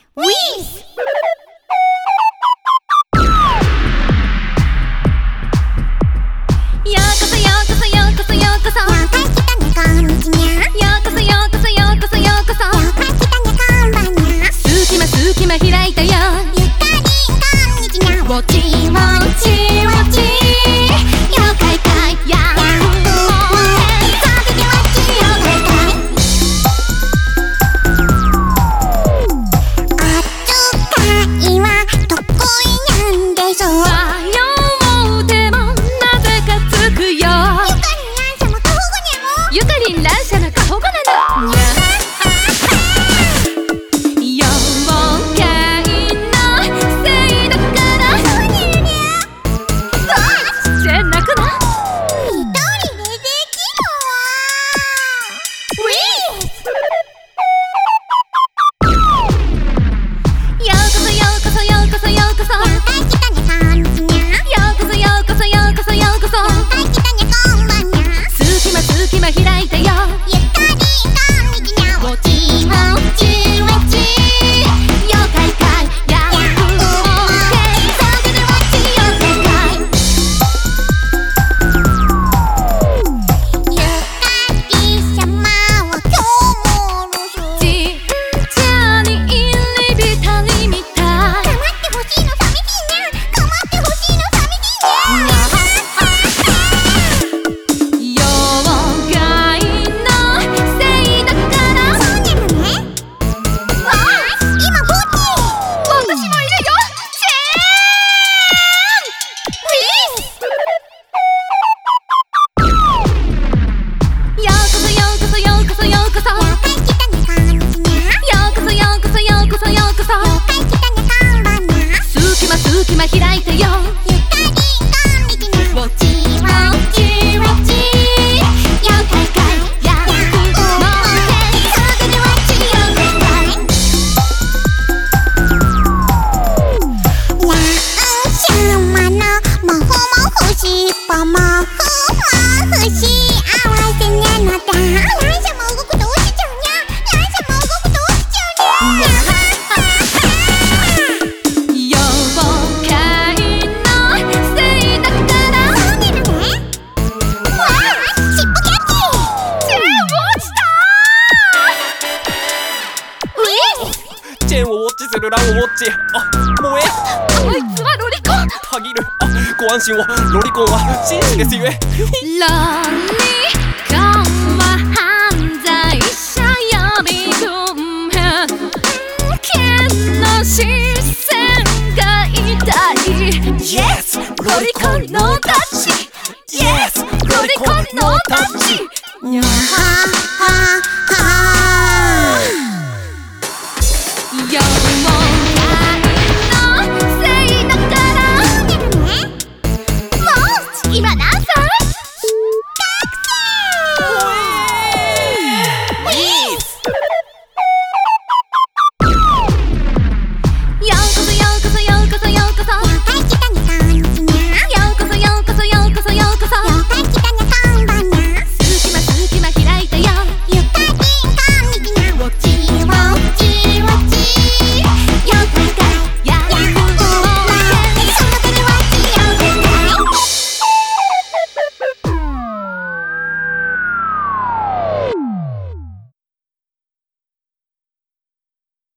ウィスようこそようこそようこそようこそようかい来たねこんにちにゃ。 ようこそようこそようこそようこそようかい来たねこんばんにゃ。 隙間開いたよゆかりんこんにちにゃ。 ウォッチウォッチウォッチ妖怪かいやゆかりん乱者の過保護なのにゃ妖怪のせいだからそうにゃにゃって泣くな一人でできるわ。 ウィスようこそようこそようこそようこそようかい来たねこんにちにゃ。 ようこそようこそようこそようこそようかい来たねこんばんにゃ。 隙間開いたよゆかりんこんにちにゃ。 ウォッチウォッチウォッチ妖怪かいやっほーけそれでウォッチ妖怪かいゆかりさまは今日も留守。 ちっちゃに入り浸りみたいかまってほしいの寂しいにゃ。かまってほしいの寂しいにゃ。 妖怪のせいだからそうにゃのね。わあ、今ぼっち。 私もいるよようこそようこそようこそようこそようかい来たねこんにちにゃ。 ようこそようこそようこそようこそようかい来たねこんばんにゃ。 隙間開いたよゆかりんこんにちにゃ。 ウォッチウォッチウォッチ妖怪かいやっほーけそれでウォッチ妖怪かい乱者のもふもふしっぽもふもふしあわせにゃのだ。乱者も動くと落ちちゃうにゃ。乱者も動くと落ちちゃうにゃ。 妖怪のせいだからそうにゃのね。わあ、しっぽキャッチ。 落ちたチェーンをウォッチするランをウォッチ。萌えこいつはロリコンたぎる。ご安心を。ロリコンは紳士ですゆえ。 ロリコンは犯罪者呼び込む剣の視線が痛い Yes! ロリコンのタッチ Yes! ロリコンのタッチにゃははは。 妖